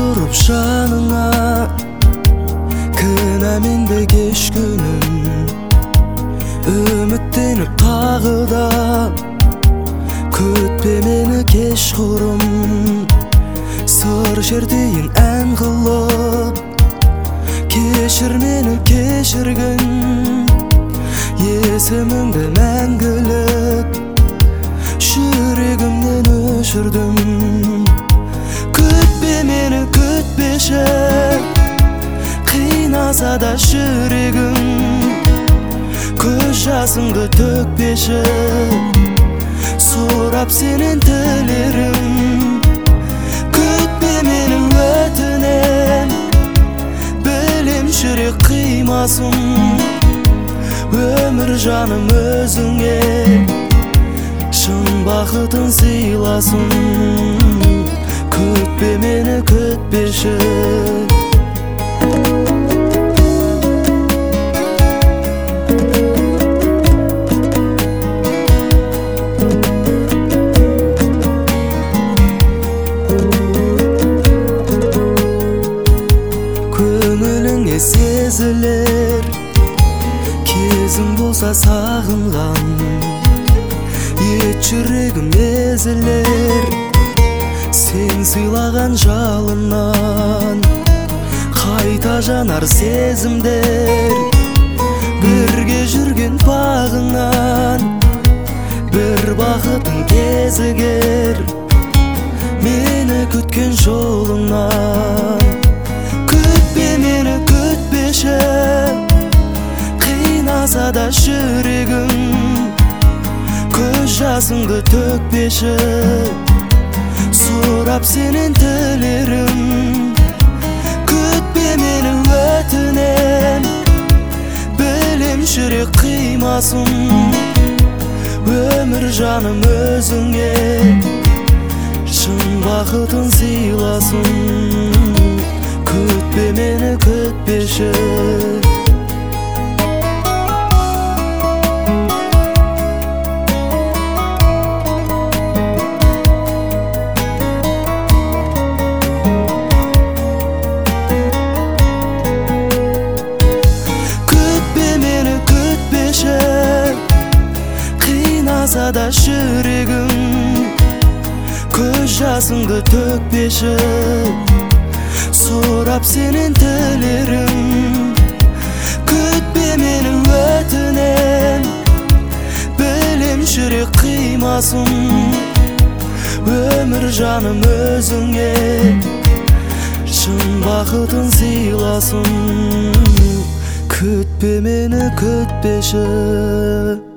туруп жаныңа, кінә менде кеш күнім, үміттеніп тағы да күтпе мені кеш құрым. Сыр шертейін ән қылып, кешір мені кешіргін, есіміңді мәңгілік жүрегімнен өшірдім. Күтпе мені күтпеші, қинаса да жүрегім, көз жасыңды төкпеші, сұрап сенен тілерім. Күтпе мені өтінем, білем жүрек қимасын, өмір жаным өзіңе шын бақытын сыйласын. Күтпе мені күтпеші. Көңіліңе сезілер, кезің болса сағынған, ет жүрегім езілер, сен сыйлаған жалыннан. Қайта жанар сезімдер, бірге жүрген бағыңнан, бір бақытың кезігер мені күткен жолыңнан. Күтпе мені күтпеші, қинаса да жүрегім, көз жасыңды төкпеші, сұрап сенен тілерім. Күтпе мені өтінем, білем жүрек қимасын, өмір жаным өзіңе шын бақытын сыйласын. Күтпе мені күтпеші. Қинаса да жүрегім, көз жасыңды төкпеші, сұрап сенен тілерім. Күтпе мені өтінем, білем жүрек қимасын, өмір жаным өзіңе шын бақытын сыйласын. Күтпе мені күтпеші.